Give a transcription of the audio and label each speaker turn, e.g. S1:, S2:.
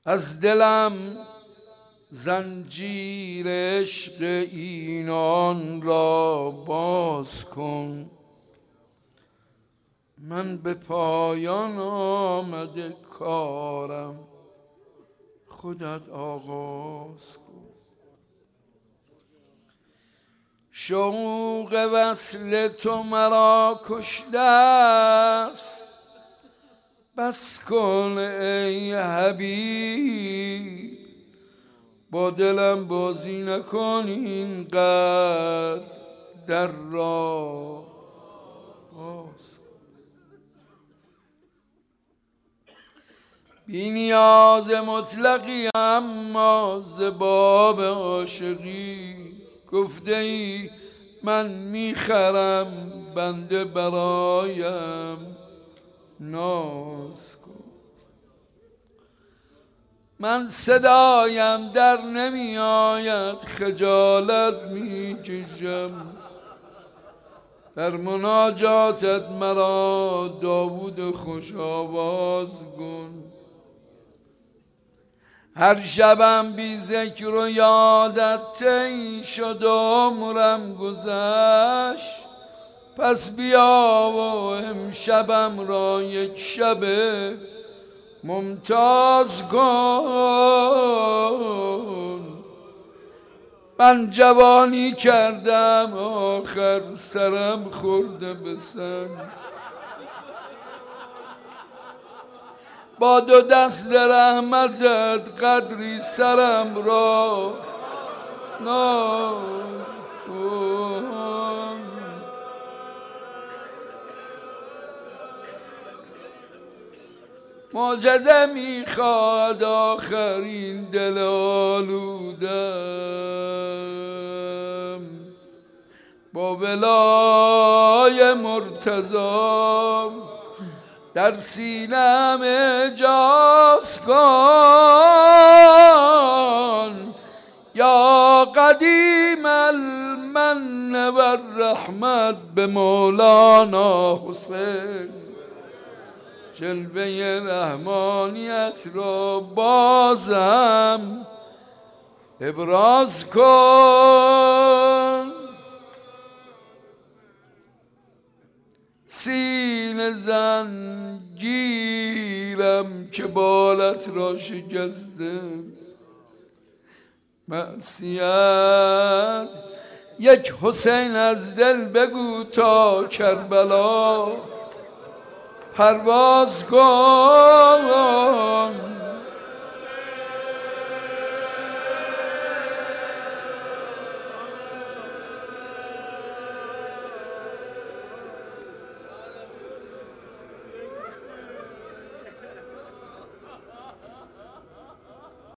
S1: از دلم زنجیر عشق اینان را باز کن. من به پایان آمده کارم، خودت آغاز کن. شوق وصل تو مرا کشته است، بس کن ای حبیب، با دلم بازی نکن اینقدر، در را باز کن. بی نیاز مطلقی اما ز باب عاشقی، گفته ای من میخرم بنده برایم ناز کن. من صدایم در نمی آید خجالت می کشم، در مناجاتت مرا داوود خوش آواز کن. هر شبم بی ذکر و یادت طی شد و عمرم گذشت، پس بیا و امشبم را یک شب ممتاز کن. من جوانی کردم آخر سرم خورده به سنگ، با دو دست رحمتت قدری سرم را ناز کن. معجزه میخواد آخرین دل آلودم، با ولای مرتضی در سینم اجاز کن. یا قدیم المن و الرحمت به مولانا حسین، جلوه رحمانیت را بازم ابراز کن. سینه زنجیرم که بالت را شکسته، معصیت یک حسین از دل بگو تا کربلا پرواز کن.